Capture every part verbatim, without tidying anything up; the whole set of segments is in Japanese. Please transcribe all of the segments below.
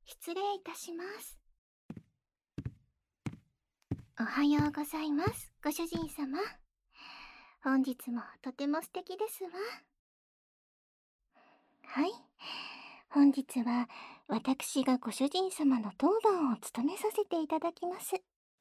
失礼いたします。おはようございます、ご主人様。本日もとても素敵ですわ。はい。本日は私がご主人様の当番を務めさせていただきます。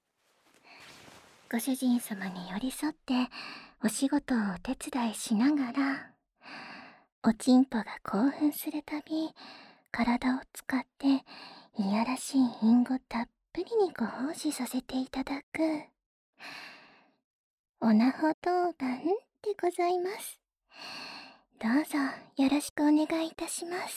ご主人様に寄り添ってお仕事をお手伝いしながら、おちんぽが興奮するたび、体を使っていやらしい隠語たっぷりにご奉仕させていただく、おなほ当番でございます。どうぞよろしくお願いいたします。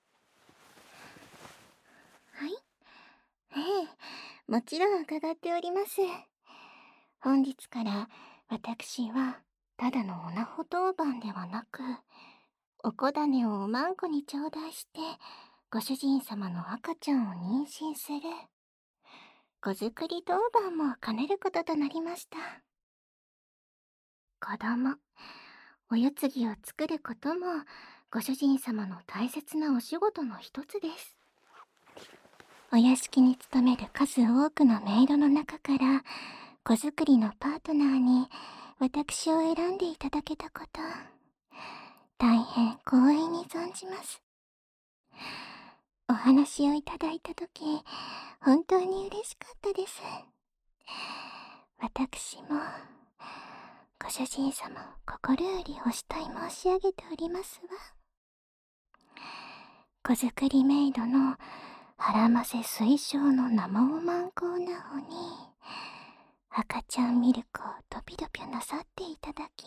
はい。ええ、もちろん伺っております。本日から私はただのおなほ当番ではなく、おこだねをおまんこに頂戴してご主人様の赤ちゃんを妊娠する子作り当番も兼ねることとなりました。子供、お世継ぎを作ることもご主人様の大切なお仕事の一つです。お屋敷に勤める数多くのメイドの中から子作りのパートナーに私を選んでいただけたこと、大変光栄に存じます。お話をいただいたとき、本当に嬉しかったです。私もご主人様を心よりお慕い申し上げておりますわ。子作りメイドの腹ませ推奨の生おまんこおなほに赤ちゃんミルクをドピドピなさっていただき、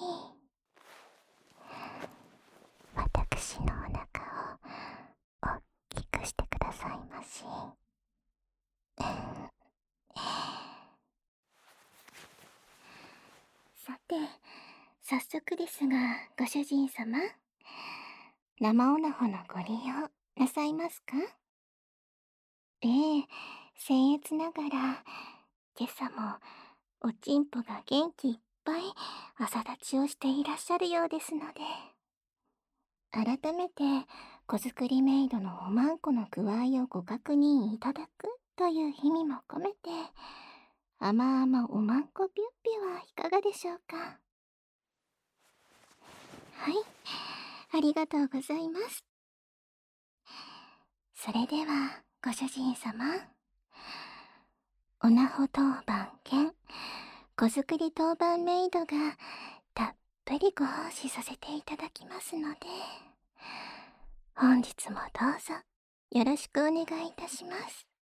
私のお腹を大きくしてくださいまし。さて、早速ですがご主人様、生おなほのご利用なさいますか？ええ、僭越ながら今朝もおちんぽが元気いっぱい朝立ちをしていらっしゃるようですので、改めて子作りメイドのおまんこの具合をご確認いただくという意味も込めて、甘々おまんこビュッビュはいかがでしょうか？はい、ありがとうございます。それではご主人様、おなほ当番兼子作り当番メイドがたっぷりご奉仕させていただきますので、本日もどうぞよろしくお願いいたします。